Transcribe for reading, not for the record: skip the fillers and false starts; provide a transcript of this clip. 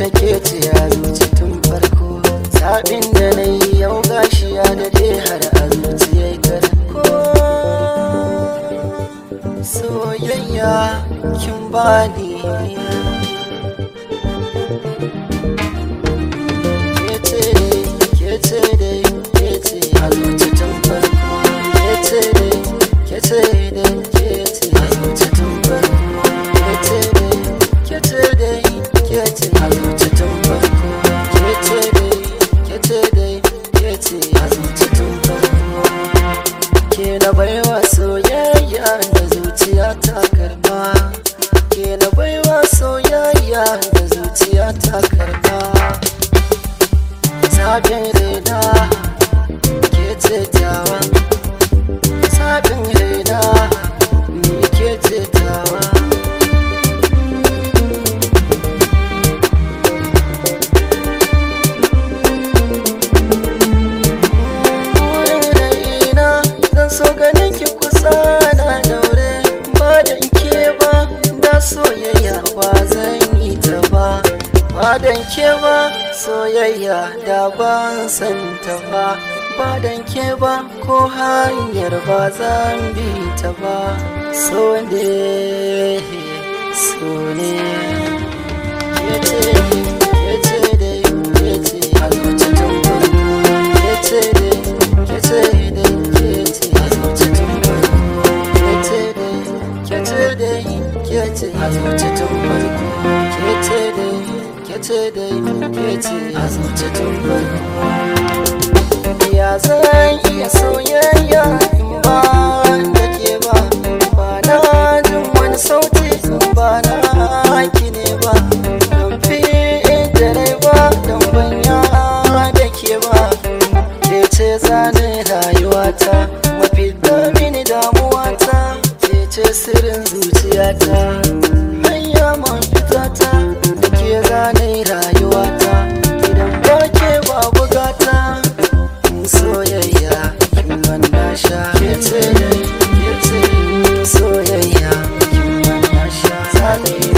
yaushe ke ce ya zuci tun farko. Zaɓin da na yi yau gashi ya daɗe har a zuciyar karko. Soyayya kin bani, kece dai a zuci tun farko. Kece dai a zuci tun farko. Kece dai a zuci tun farko. A zuci tun farko. Ke na baiwa soyayya da zuciya ta karba. Ke na baiwa soyayya da zuciya ta karba. Sabin raina ke ce tawa. Sabin raina ni ke ce tawa. So ganin ki kusa na daure, ba dan ke ba da soyayya ba zan yi ta ba. Ba dan ke ba soyayya da ban san ta ba. Ba dan ke ba ko hanyar ba zan bi ta ba. So ne kece dai a zuci tun farko. Kece dai a zuci tun farko. Kece dai a zuci tun farko. A zuci tun farko. Ya zan iya soyayya in ba da ke ba. Ba na jin wani sauti ba na ki ne ba. Don fi da rai ba, don banya da ke ba. Ke ce zanen rayuwata, mafi mini damuwata. Ke ce sirrin zuciyata, hanya man fitata. Da ke zanen rayuwata, idan ba ke ba bugata. Soyayya kin wanda sha. Kece dai soyayya kin wanda sha.